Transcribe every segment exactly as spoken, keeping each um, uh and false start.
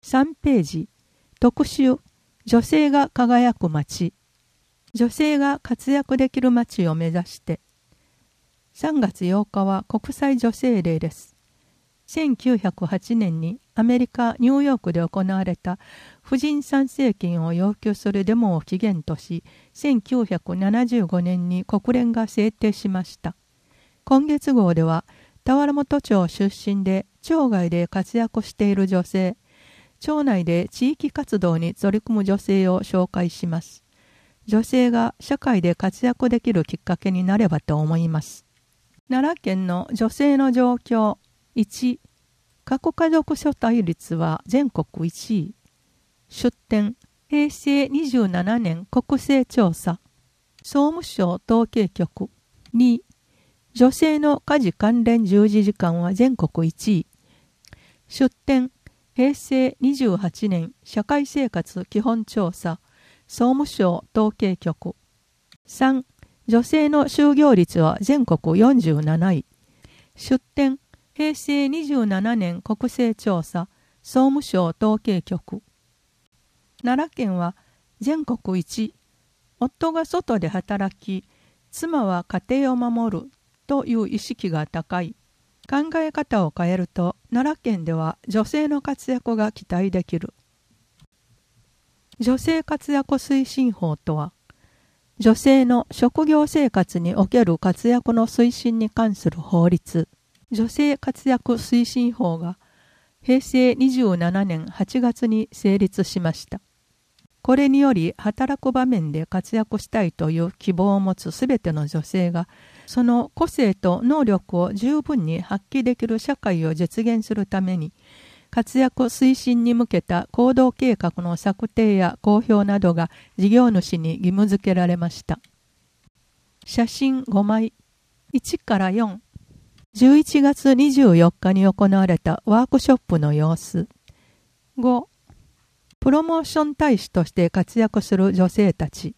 さんページ、特集、女性が輝く街。女性が活躍できる街を目指して。さんがつようかは国際女性デーです。せんきゅうひゃくはちねんにアメリカ・ニューヨークで行われた婦人参政権を要求するデモを起源とし、せんきゅうひゃくななじゅうごねんに国連が制定しました。今月号では、田原本町出身で町外で活躍している女性、町内で地域活動に取り組む女性を紹介します。女性が社会で活躍できるきっかけになればと思います。奈良県の女性の状況。いち、核家族所帯率は全国いちい。出典、へいせいにじゅうななねん国勢調査。総務省統計局。に、女性の家事関連従事時間は全国いちい。出典、へいせいにじゅうはちねん社会生活基本調査。総務省統計局。さん、女性の就業率は全国よんじゅうなない。出典、へいせいにじゅうななねん国勢調査。総務省統計局。奈良県は全国いち、夫が外で働き、妻は家庭を守るという意識が高い。考え方を変えると、奈良県では女性の活躍が期待できる。女性活躍推進法とは、女性の職業生活における活躍の推進に関する法律、女性活躍推進法がへいせいにじゅうななねんはちがつに成立しました。これにより働く場面で活躍したいという希望を持つすべての女性が、その個性と能力を十分に発揮できる社会を実現するために、活躍推進に向けた行動計画の策定や公表などが事業主に義務付けられました。写真ごまい。いちからよん。じゅういちがつにじゅうよっかに行われたワークショップの様子。ご、プロモーション大使として活躍する女性たち。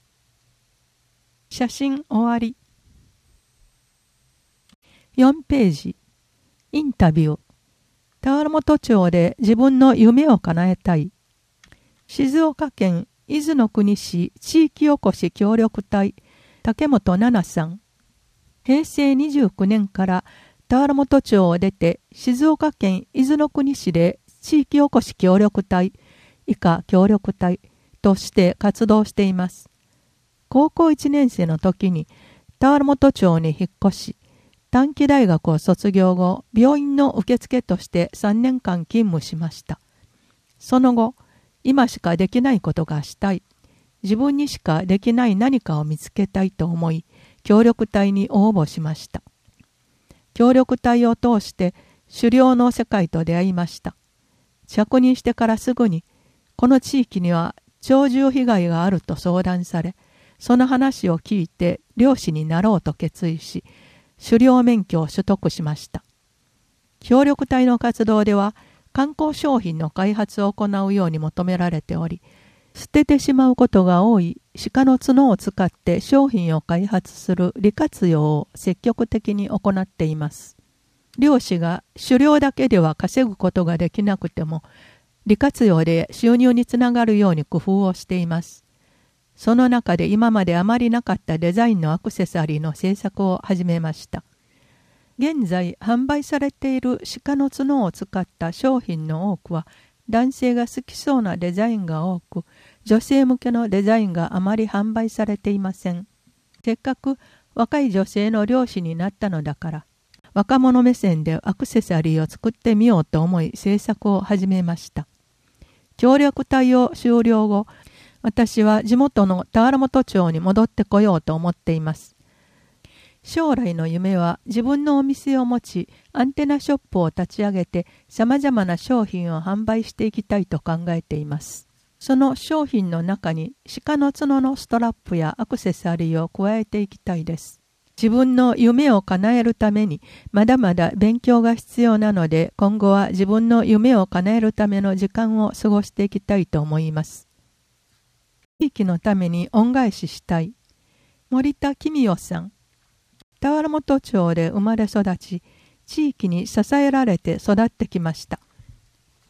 写真終わり。よんページ。インタビュー。田原本町で自分の夢を叶えたい。静岡県伊豆の国市地域おこし協力隊竹本奈々さん。へいせいにじゅうきゅうねんから田原本町を出て静岡県伊豆の国市で地域おこし協力隊以下協力隊として活動しています。高校いちねんせいの時に田原本町に引っ越し、短期大学を卒業後、病院の受付としてさんねんかん勤務しました。その後、今しかできないことがしたい、自分にしかできない何かを見つけたいと思い、協力隊に応募しました。協力隊を通して狩猟の世界と出会いました。着任してからすぐに、この地域には鳥獣被害があると相談され、その話を聞いて猟師になろうと決意し、狩猟免許を取得しました。協力隊の活動では観光商品の開発を行うように求められており、捨ててしまうことが多い鹿の角を使って商品を開発する利活用を積極的に行っています。猟師が狩猟だけでは稼ぐことができなくても、利活用で収入につながるように工夫をしています。その中で今まであまりなかったデザインのアクセサリーの制作を始めました。現在販売されている鹿の角を使った商品の多くは男性が好きそうなデザインが多く、女性向けのデザインがあまり販売されていません。せっかく若い女性の漁師になったのだから、若者目線でアクセサリーを作ってみようと思い制作を始めました。協力隊を終了後、私は地元の田原本町に戻ってこようと思っています。将来の夢は自分のお店を持ち、アンテナショップを立ち上げて様々な商品を販売していきたいと考えています。その商品の中に鹿の角のストラップやアクセサリーを加えていきたいです。自分の夢を叶えるためにまだまだ勉強が必要なので、今後は自分の夢を叶えるための時間を過ごしていきたいと思います。地域のために恩返ししたい。森田公代さん。田原本町で生まれ育ち、地域に支えられて育ってきました。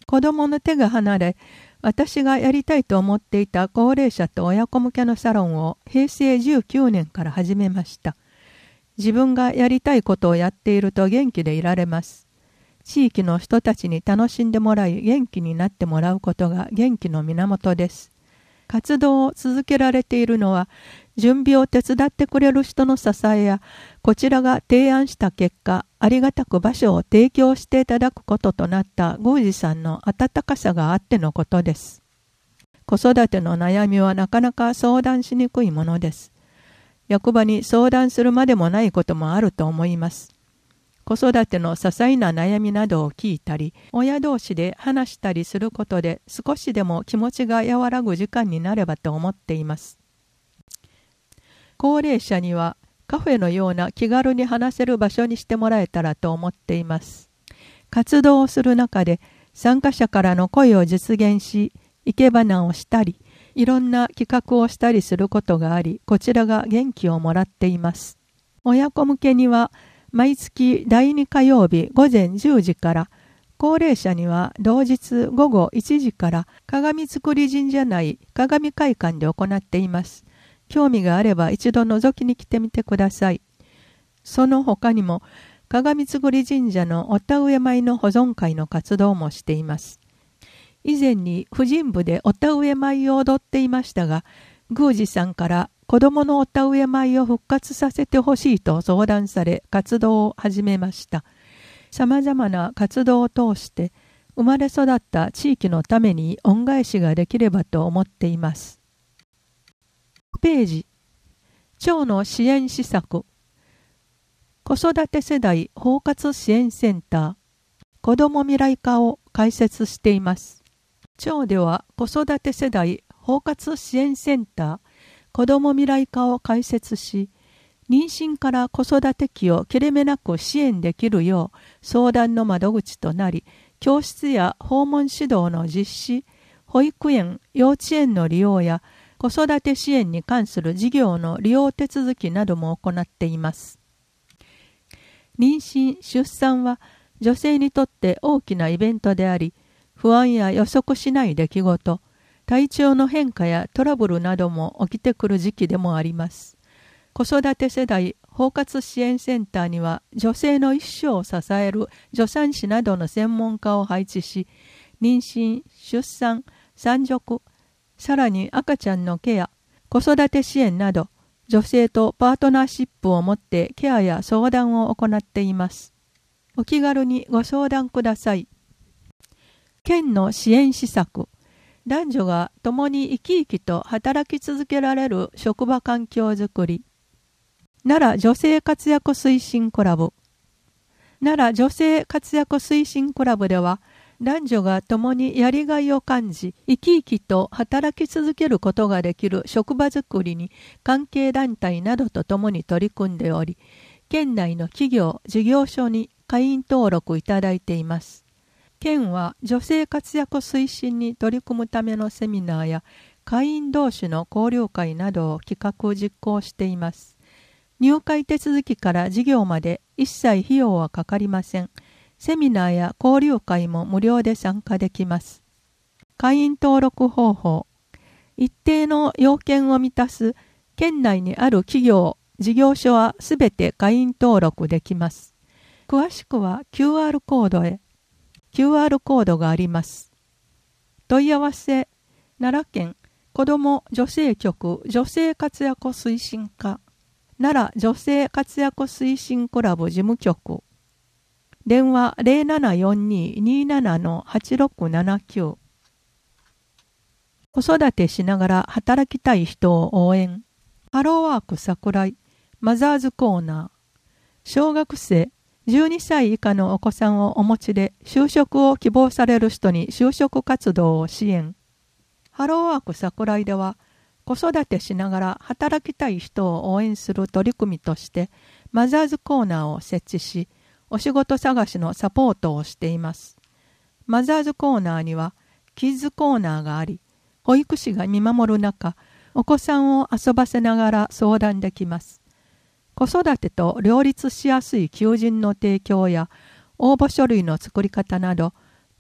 子供の手が離れ、私がやりたいと思っていた高齢者と親子向けのサロンをへいせいじゅうきゅうねんから始めました。自分がやりたいことをやっていると元気でいられます。地域の人たちに楽しんでもらい元気になってもらうことが元気の源です。活動を続けられているのは、準備を手伝ってくれる人の支えや、こちらが提案した結果、ありがたく場所を提供していただくこととなった宮司さんの温かさがあってのことです。子育ての悩みはなかなか相談しにくいものです。役場に相談するまでもないこともあると思います。子育ての些細な悩みなどを聞いたり、親同士で話したりすることで少しでも気持ちが和らぐ時間になればと思っています。高齢者にはカフェのような気軽に話せる場所にしてもらえたらと思っています。活動をする中で参加者からの声を実現し、生け花をしたり、いろんな企画をしたりすることがあり、こちらが元気をもらっています。親子向けには、毎月だいに火曜日午前じゅうじから、高齢者には同日午後いちじから鏡造り神社内鏡会館で行っています。興味があれば一度覗きに来てみてください。その他にも、鏡造り神社のお田植え米の保存会の活動もしています。以前に婦人部でお田植え米を踊っていましたが、宮司さんから子供のお田植え米を復活させてほしいと相談され、活動を始めました。さまざまな活動を通して生まれ育った地域のために恩返しができればと思っています。ページ、町の支援施策、子育て世代包括支援センター、子ども未来課を開設しています。町では子育て世代包括支援センター、子ども未来課を開設し、妊娠から子育て期を切れ目なく支援できるよう相談の窓口となり、教室や訪問指導の実施、保育園、幼稚園の利用や子育て支援に関する事業の利用手続きなども行っています。妊娠・出産は女性にとって大きなイベントであり、不安や予測しない出来事、体調の変化やトラブルなども起きてくる時期でもあります。子育て世代包括支援センターには女性の一生を支える助産師などの専門家を配置し、妊娠、出産、産褥、さらに赤ちゃんのケア、子育て支援など、女性とパートナーシップを持ってケアや相談を行っています。お気軽にご相談ください。県の支援施策、男女が共に生き生きと働き続けられる職場環境づくり。奈良女性活躍推進クラブ。奈良女性活躍推進クラブでは、男女が共にやりがいを感じ、生き生きと働き続けることができる職場づくりに関係団体などと共に取り組んでおり、県内の企業・事業所に会員登録いただいています。県は女性活躍推進に取り組むためのセミナーや会員同士の交流会などを企画実行しています。入会手続きから事業まで一切費用はかかりません。セミナーや交流会も無料で参加できます。会員登録方法。一定の要件を満たす県内にある企業・事業所はすべて会員登録できます。詳しくは キューアール コードへ。キューアール コードがあります。問い合わせ、奈良県子ども女性局女性活躍推進課、奈良女性活躍推進クラブ事務局、電話 ゼロななよんに にーなな はちろくななきゅう。子育てしながら働きたい人を応援。ハローワーク桜井マザーズコーナー。小学生じゅうにさい以下のお子さんをお持ちで就職を希望される人に就職活動を支援。ハローワーク桜井では子育てしながら働きたい人を応援する取り組みとしてマザーズコーナーを設置し、お仕事探しのサポートをしています。マザーズコーナーにはキッズコーナーがあり、保育士が見守る中、お子さんを遊ばせながら相談できます。子育てと両立しやすい求人の提供や応募書類の作り方など、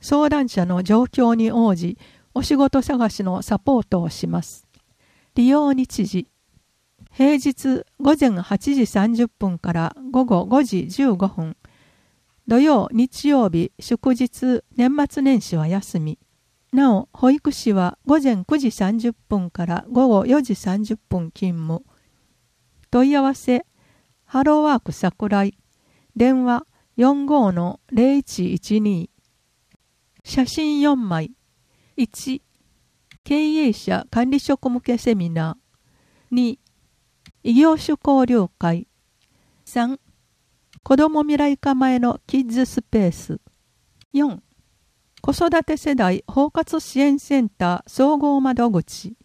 相談者の状況に応じ、お仕事探しのサポートをします。利用日時。平日午前はちじさんじゅっぷんから午後ごじじゅうごふん。土曜、日曜日、祝日、年末年始は休み。なお、保育士は午前くじさんじゅっぷんから午後よじさんじゅっぷん勤務。問い合わせ、ハローワーク桜井。電話 よんごーのぜろいちいちに。写真よんまい。いち、経営者管理職向けセミナー。に、異業種交流会。さん、子ども未来化前のキッズスペース。よん、子育て世代包括支援センター総合窓口。